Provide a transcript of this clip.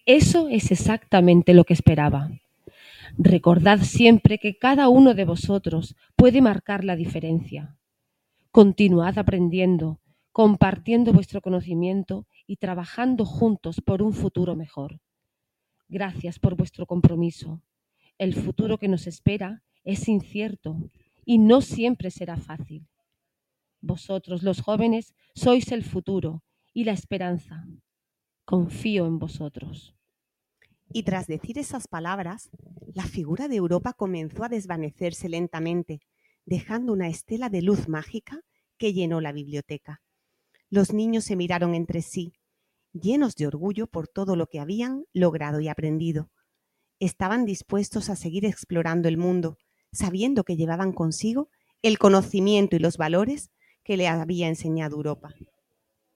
Eso es exactamente lo que esperaba. Recordad siempre que cada uno de vosotros puede marcar la diferencia. Continuad aprendiendo, compartiendo vuestro conocimiento y trabajando juntos por un futuro mejor. Gracias por vuestro compromiso. El futuro que nos espera es incierto y no siempre será fácil. Vosotros, los jóvenes, sois el futuro y la esperanza. Confío en vosotros. Y tras decir esas palabras, la figura de Europa comenzó a desvanecerse lentamente, dejando una estela de luz mágica que llenó la biblioteca. Los niños se miraron entre sí, llenos de orgullo por todo lo que habían logrado y aprendido. Estaban dispuestos a seguir explorando el mundo, sabiendo que llevaban consigo el conocimiento y los valores que le había enseñado Europa.